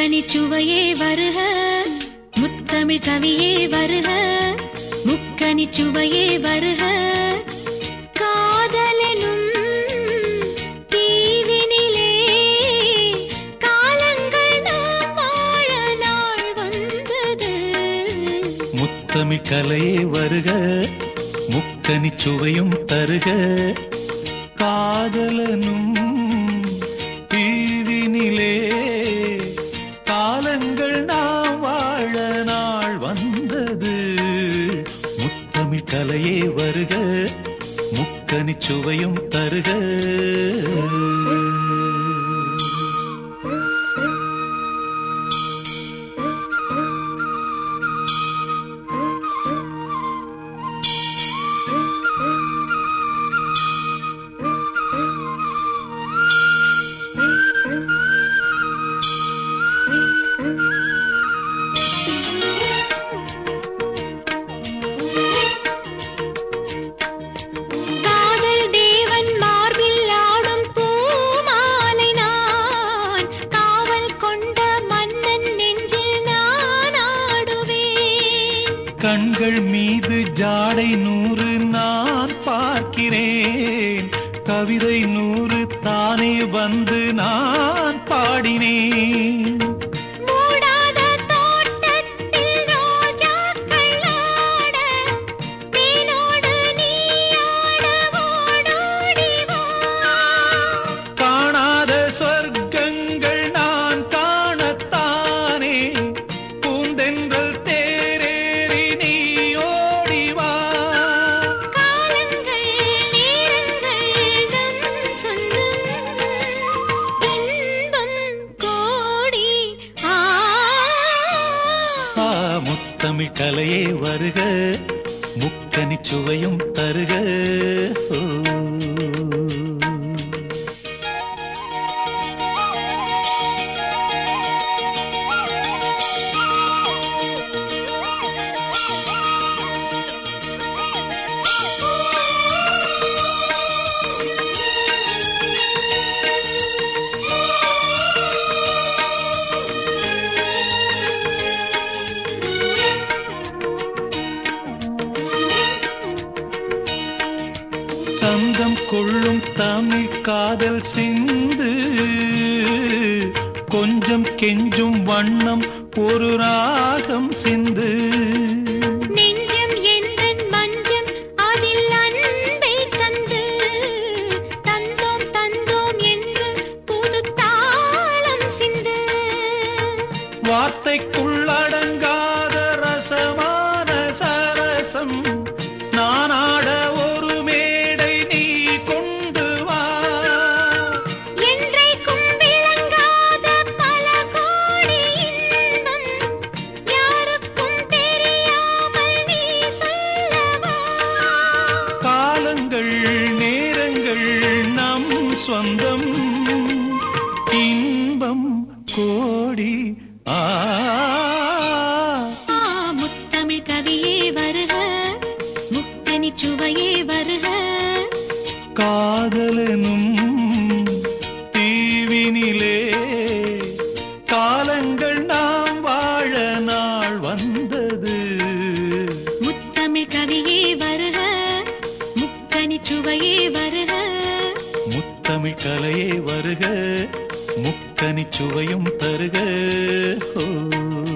முக்கனிச்சுவையே வருக, முத்தமிழ் கவியே வருக, முக்கனிச்சுவையே வருக. காதலெனும் தீவினிலே காலங்கள் நாம் வாழ நாள் வந்தது. முத்தமிழ் கலையே வருக, முக்கனிச்சுவையும் தருக. காதலனும் தீவினிலே காலங்கள் நாம் வாழ நாள் வந்தது. முத்தமிழ் கலையே வருக, முக்கனிச்சுவையும் தருக. கண்கள் மீது ஜாடை 100 நான் பார்க்கிறேன், கவிதை 100 தானே வந்து நான் பாடினேன். காணாத சொர்க்கங்கள் நான் காணத்தானே பூந்தென்றல் முத்தமிழ் கலையே வருக, முக்கனிச்சுவையும் தருக. சந்தம் கொள்ளும் தமிழ் காதல் சிந்து, கொஞ்சம் கெஞ்சும் வண்ணம் ஒரு ராகம் சிந்து. நெஞ்சம் எந்தன் மஞ்சம் அதில் அன்பை தந்து, தந்தோம் தந்தோம் என்று புது தாளம் சிந்து. வார்த்தைக்குள்ளடங்காத ரசமான சரசம் நானாட ஒரு மேடை நீ கொண்டு வா. என்றைக்கும் விளங்காத பல கோடி இன்பம் யாருக்கும் தெரியாமல் நீ சொல்லவா. காலங்கள் நேரங்கள் நம் சொந்தம், இன்பம் கோடி. முத்தமிழ் கவியே வருக, முக்கனிச்சுவையே வருக. காதலெனும் தீவினிலே காலங்கள் நாம் வாழ நாள் வந்தது. முத்தமிழ் கவியே வருக, முக்கனிச்சுவையே வருக. முத்தமிழ் கலையே வருக, முக்கனிச்சுவையும் தருக.